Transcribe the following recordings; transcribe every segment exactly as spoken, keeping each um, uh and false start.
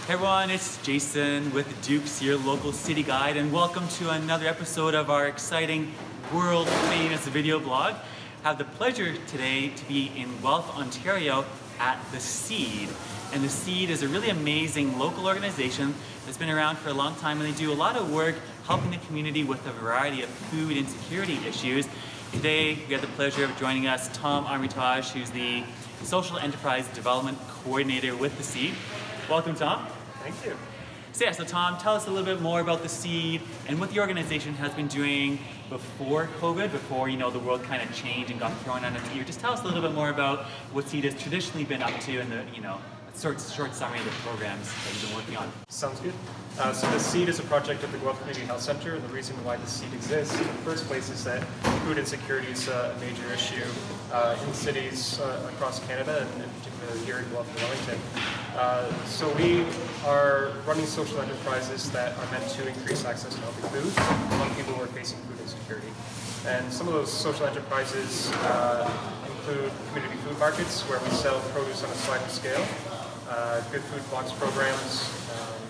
Hey everyone, it's Jason with Dukes, your local city guide, and welcome to another episode of our exciting world famous video blog. I have the pleasure today to be in Guelph, Ontario at The Seed. And The Seed is a really amazing local organization that's been around for a long time, and they do a lot of work helping the community with a variety of food insecurity issues. Today we have the pleasure of joining us Tom Armitage, who's the Social Enterprise Development Coordinator with The Seed. Welcome, Tom. Thank you. So yeah, so Tom, tell us a little bit more about The Seed and what the organization has been doing before COVID, before you know the world kind of changed and got thrown on its ear. Just tell us a little bit more about what Seed has traditionally been up to and the you know a short, short summary of the programs that you've been working on. Sounds good. Uh, so The Seed is a project of the Guelph Community Health Center, and the reason why The Seed exists in the first place is that food insecurity is a major issue uh, in cities uh, across Canada, and in particular here in Guelph and Wellington. Uh, so we are running social enterprises that are meant to increase access to healthy food among people who are facing food insecurity. And some of those social enterprises uh, include community food markets, where we sell produce on a sliding scale, uh, good food box programs, um,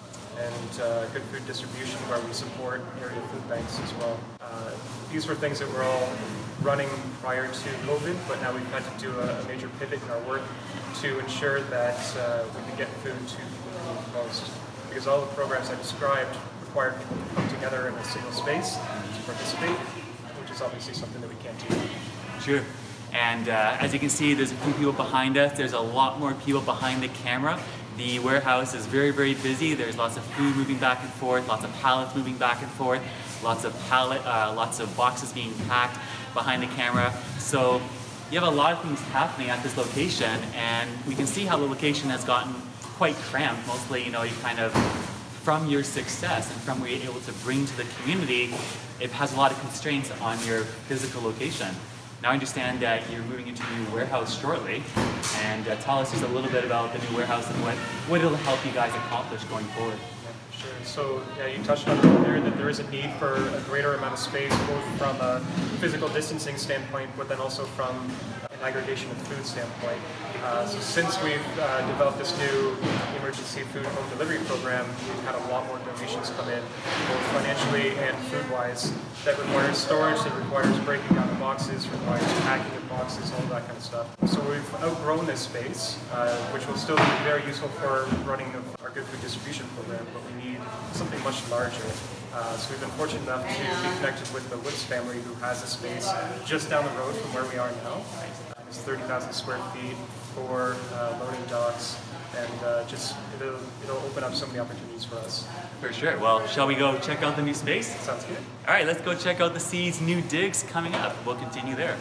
and uh, good food distribution, where we support area food banks as well. Uh, these were things that were all running prior to COVID, but now we've had to do a, a major pivot in our work to ensure that uh, we can get food to people who need it most. Because all the programs I described required people to come together in a single space to participate, which is obviously something that we can't do. Sure. And uh, as you can see, there's a few people behind us. There's a lot more people behind the camera. The warehouse is very, very busy. There's lots of food moving back and forth, lots of pallets moving back and forth, lots of pallet, uh, lots of boxes being packed behind the camera. So you have a lot of things happening at this location, and we can see how the location has gotten quite cramped. Mostly, you know, you kind of, from your success and from what you're able to bring to the community, it has a lot of constraints on your physical location. Now I understand that you're moving into a new warehouse shortly, and uh, tell us just a little bit about the new warehouse and what, what it'll help you guys accomplish going forward. Yeah, sure. So yeah, you touched on it earlier that there is a need for a greater amount of space, both from a physical distancing standpoint, but then also from an aggregation of food standpoint. Uh, so since we've uh, developed this new emergency food home delivery program, we've had a lot more donations come in, both financially and food-wise, that requires storage, that requires breaking down the boxes, requires packing of boxes, all that kind of stuff. So we've outgrown this space, uh, which will still be very useful for running our good food distribution program, but we need something much larger. Uh, so we've been fortunate enough to be connected with the Woods family, who has a space just down the road from where we are now. It's thirty thousand square feet, four uh, loading docks, and uh, just it'll, it'll open up so many opportunities for us. For sure. Well, shall we go check out the new space? Sounds good. All right, let's go check out The Seed's new digs coming up. We'll continue there.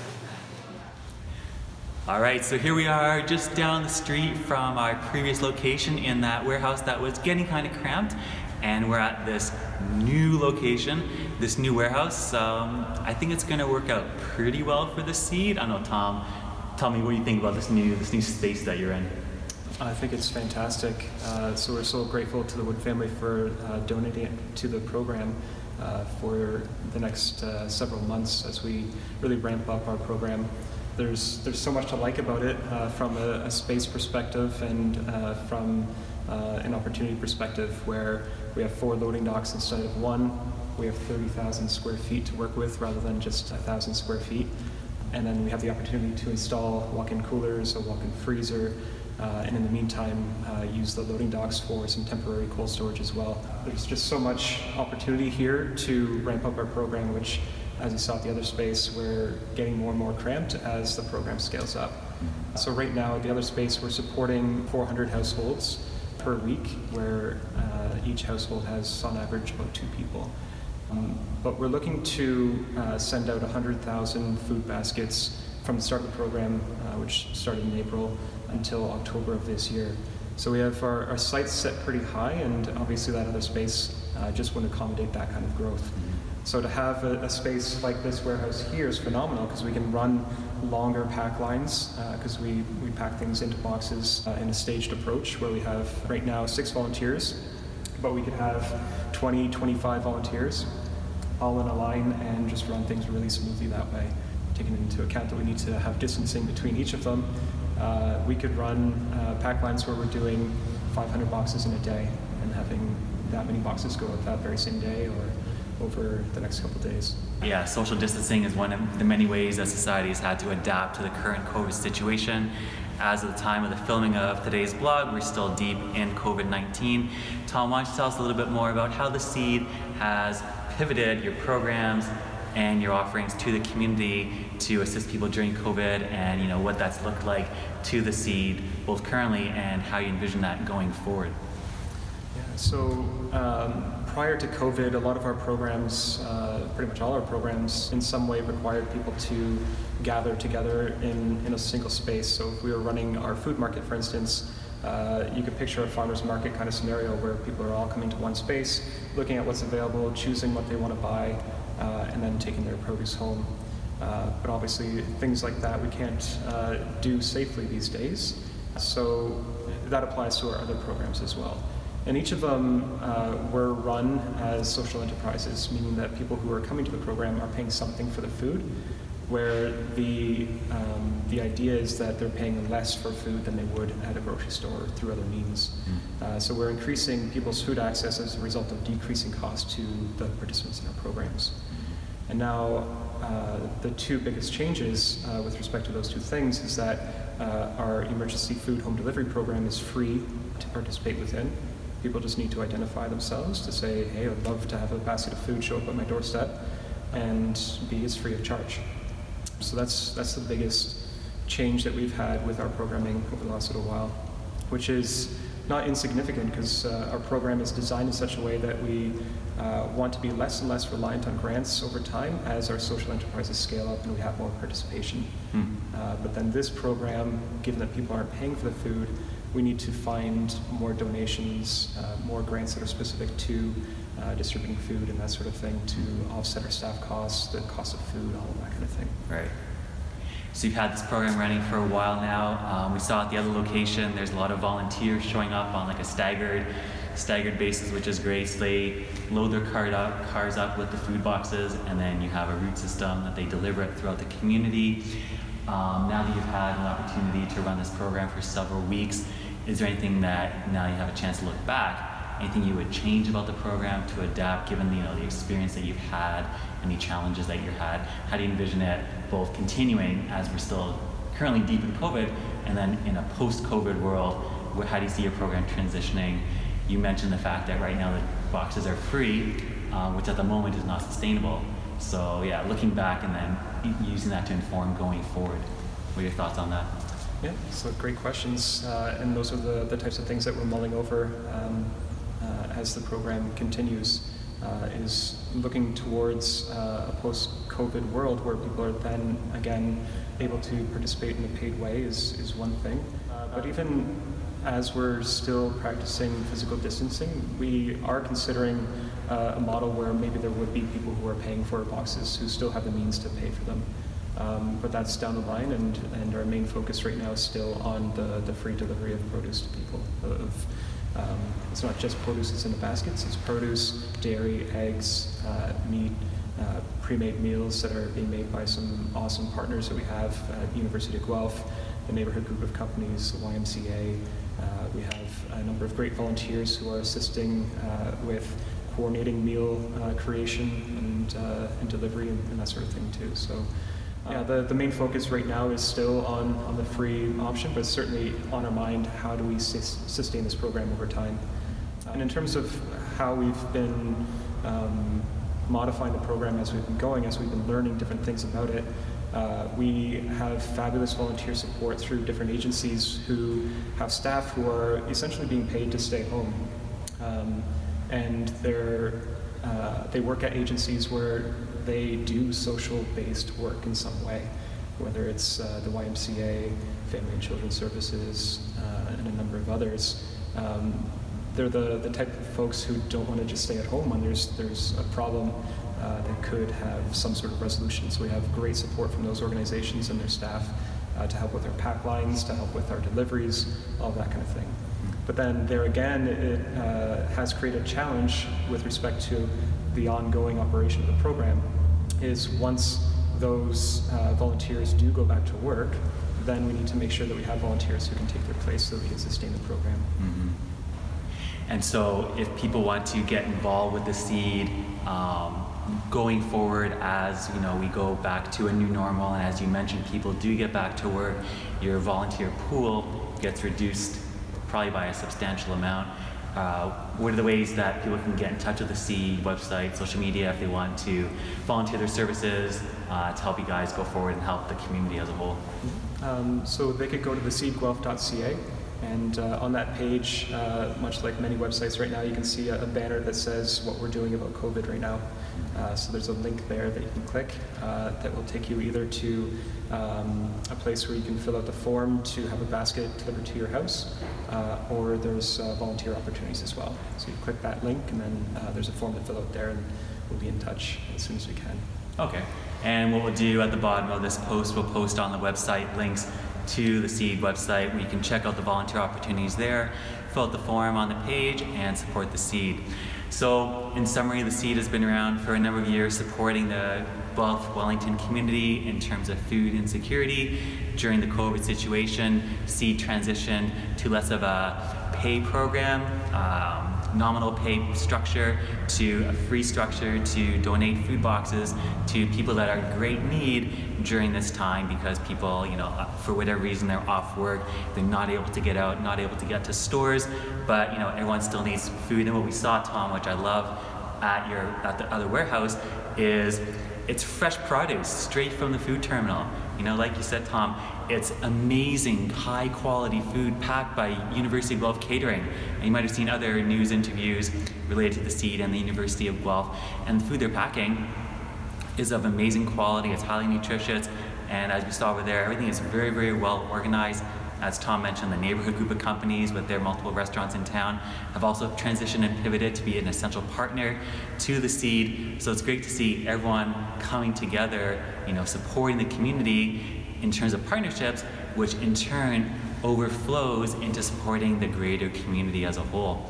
All right, so here we are just down the street from our previous location in that warehouse that was getting kind of cramped. And we're at this new location, this new warehouse. Um, I think it's gonna work out pretty well for The Seed. I don't know, Tom, tell me what you think about this new, this new space that you're in. I think it's fantastic. Uh, so we're so grateful to the Wood family for uh, donating to the program uh, for the next uh, several months as we really ramp up our program. There's there's so much to like about it uh, from a, a space perspective and uh, from uh, an opportunity perspective, where we have four loading docks instead of one. We have thirty thousand square feet to work with rather than just one thousand square feet. And then we have the opportunity to install walk-in coolers, a walk-in freezer, uh, and in the meantime uh, use the loading docks for some temporary cold storage as well. There's just so much opportunity here to ramp up our program, which, as you saw at the other space, we're getting more and more cramped as the program scales up. So right now at the other space we're supporting four hundred households per week, where uh, each household has on average about two people. Um, but we're looking to uh, send out one hundred thousand food baskets from the start of the program, uh, which started in April, until October of this year. So we have our, our sights set pretty high, and obviously that other space uh, just wouldn't accommodate that kind of growth. So to have a, a space like this warehouse here is phenomenal, because we can run longer pack lines, because uh, we, we pack things into boxes uh, in a staged approach, where we have right now six volunteers, but we could have twenty, twenty-five volunteers all in a line and just run things really smoothly that way, taking into account that we need to have distancing between each of them, uh, we could run uh, pack lines where we're doing five hundred boxes in a day and having that many boxes go out that very same day or over the next couple of days. Yeah, social distancing is one of the many ways that society has had to adapt to the current COVID situation. As of the time of the filming of today's blog, we're still deep in COVID nineteen. Tom, why don't you tell us a little bit more about how the Seed has pivoted your programs and your offerings to the community to assist people during COVID, and you know what that's looked like to the Seed both currently and how you envision that going forward. Yeah, so um, prior to COVID, a lot of our programs, uh, pretty much all our programs, in some way required people to gather together in, in a single space. So if we were running our food market, for instance, uh, you could picture a farmer's market kind of scenario where people are all coming to one space, looking at what's available, choosing what they want to buy, uh, and then taking their produce home. Uh, but obviously, things like that we can't uh, do safely these days. So that applies to our other programs as well. And each of them uh, were run as social enterprises, meaning that people who are coming to the program are paying something for the food, where the, um, the idea is that they're paying less for food than they would at a grocery store through other means. Mm. Uh, so we're increasing people's food access as a result of decreasing costs to the participants in our programs. And now uh, the two biggest changes uh, with respect to those two things is that uh, our emergency food home delivery program is free to participate within. People just need to identify themselves to say, hey, I'd love to have a basket of food show up at my doorstep, and B, it's free of charge. So that's that's the biggest change that we've had with our programming over the last little while, which is not insignificant because uh, our program is designed in such a way that we uh, want to be less and less reliant on grants over time as our social enterprises scale up and we have more participation. Mm. Uh, but then this program, given that people aren't paying for the food, we need to find more donations, uh, more grants that are specific to uh, distributing food and that sort of thing to offset our staff costs, the cost of food, all of that kind of thing. Right. So you've had this program running for a while now. Um, we saw at the other location, there's a lot of volunteers showing up on like a staggered, staggered basis, which is great. So they load their cart up, cars up with the food boxes, and then you have a route system that they deliver it throughout the community. Um, now that you've had an opportunity to run this program for several weeks, is there anything that now you have a chance to look back, anything you would change about the program to adapt given the, you know, the experience that you've had and the challenges that you've had? How do you envision it both continuing as we're still currently deep in COVID, and then in a post-COVID world, where, how do you see your program transitioning? You mentioned the fact that right now the boxes are free, uh, which at the moment is not sustainable. So yeah, looking back and then using that to inform going forward. What are your thoughts on that? Yeah, so great questions, uh, and those are the, the types of things that we're mulling over um, uh, as the program continues, uh, is looking towards uh, a post-COVID world where people are then, again, able to participate in a paid way is, is one thing. Uh, but even as we're still practicing physical distancing, we are considering uh, a model where maybe there would be people who are paying for boxes who still have the means to pay for them. Um, but that's down the line, and, and our main focus right now is still on the, the free delivery of produce to people. Of, um, it's not just produce that's in the baskets, it's produce, dairy, eggs, uh, meat, uh, pre-made meals that are being made by some awesome partners that we have at University of Guelph, the neighborhood group of companies, the Y M C A. Uh, we have a number of great volunteers who are assisting uh, with coordinating meal uh, creation and, uh, and delivery and, and that sort of thing too. So. Yeah, the, the main focus right now is still on, on the free option, but certainly on our mind, how do we sus- sustain this program over time? And in terms of how we've been um, modifying the program as we've been going, as we've been learning different things about it, uh, we have fabulous volunteer support through different agencies who have staff who are essentially being paid to stay home. Um, and they're, uh, they work at agencies where they do social-based work in some way, whether it's uh, the Y M C A, Family and Children's Services, uh, and a number of others. Um, they're the, the type of folks who don't want to just stay at home when there's, there's a problem uh, that could have some sort of resolution. So we have great support from those organizations and their staff uh, to help with our pack lines, to help with our deliveries, all that kind of thing. But then there again, it uh, has created a challenge with respect to the ongoing operation of the program, is once those uh, volunteers do go back to work, then we need to make sure that we have volunteers who can take their place so that we can sustain the program. Mm-hmm. And so if people want to get involved with the seed, um, going forward as you know we go back to a new normal, and as you mentioned, people do get back to work, your volunteer pool gets reduced probably by a substantial amount. Uh, what are the ways that people can get in touch with the seed website, social media, if they want to volunteer their services uh, to help you guys go forward and help the community as a whole? Um, so they could go to the seed guelph dot c a, and uh, on that page, uh, much like many websites right now, you can see a, a banner that says what we're doing about COVID right now. Uh, so there's a link there that you can click uh, that will take you either to um, a place where you can fill out the form to have a basket delivered to your house, uh, or there's uh, volunteer opportunities as well. So you click that link, and then uh, there's a form to fill out there, and we'll be in touch as soon as we can. Okay, and what we'll do at the bottom of this post, we'll post on the website links to the seed website where you can check out the volunteer opportunities there, fill out the form on the page, and support the seed. So in summary, the seed has been around for a number of years supporting the Guelph Wellington community in terms of food insecurity. During the COVID situation, seed transitioned to less of a pay program, um, nominal pay structure, to a free structure to donate food boxes to people that are in great need during this time, because people, you know, for whatever reason, they're off work, they're not able to get out, not able to get to stores, but you know, everyone still needs food. And what we saw, Tom, which I love at your at the other warehouse, is it's fresh produce straight from the food terminal. You know, like you said, Tom, it's amazing, high quality food packed by University of Guelph Catering. And you might have seen other news interviews related to the seed and the University of Guelph. And the food they're packing is of amazing quality, it's highly nutritious, and as we saw over there, everything is very, very well organized. As Tom mentioned, the neighborhood group of companies with their multiple restaurants in town have also transitioned and pivoted to be an essential partner to the seed. So it's great to see everyone coming together, you know, supporting the community in terms of partnerships, which in turn overflows into supporting the greater community as a whole.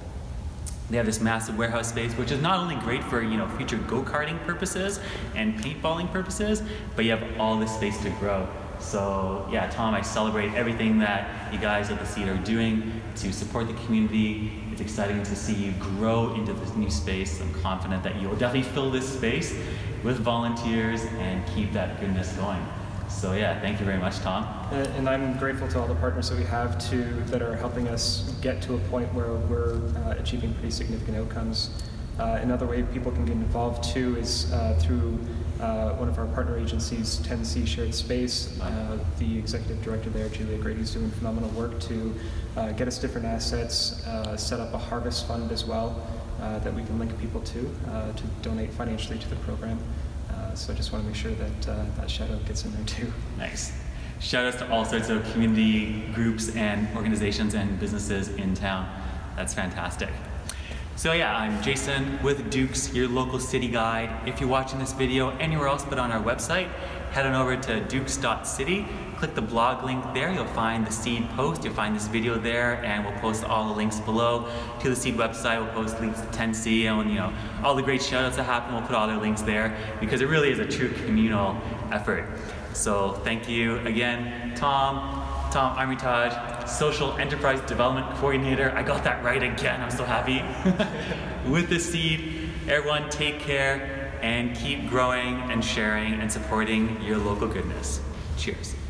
They have this massive warehouse space, which is not only great for, you know, future go-karting purposes and paintballing purposes, but you have all this space to grow. So yeah, Tom, I celebrate everything that you guys at the Seed are doing to support the community. It's exciting to see you grow into this new space. I'm confident that you'll definitely fill this space with volunteers and keep that goodness going. So yeah, thank you very much, Tom. And, and I'm grateful to all the partners that we have to that are helping us get to a point where we're uh, achieving pretty significant outcomes. Uh, another way people can get involved too is uh, through uh, one of our partner agencies, ten C Shared Space. Uh, the executive director there, Julia Grady, is doing phenomenal work to uh, get us different assets, uh, set up a harvest fund as well uh, that we can link people to uh, to donate financially to the program. Uh, so I just want to make sure that uh, that shout out gets in there too. Nice. Shout outs to all sorts of community groups and organizations and businesses in town. That's fantastic. So yeah, I'm Jason with Dukes, your local city guide. If you're watching this video anywhere else but on our website, head on over to dukes dot city, click the blog link there, you'll find the Seed post, you'll find this video there, and we'll post all the links below to the Seed website. We'll post links to ten C and, you know, all the great shout outs that happen, we'll put all their links there, because it really is a true communal effort. So thank you again, Tom. Tom Armitage, Social Enterprise Development Coordinator. I got that right again, I'm so happy. With the Seed, everyone take care and keep growing and sharing and supporting your local goodness. Cheers.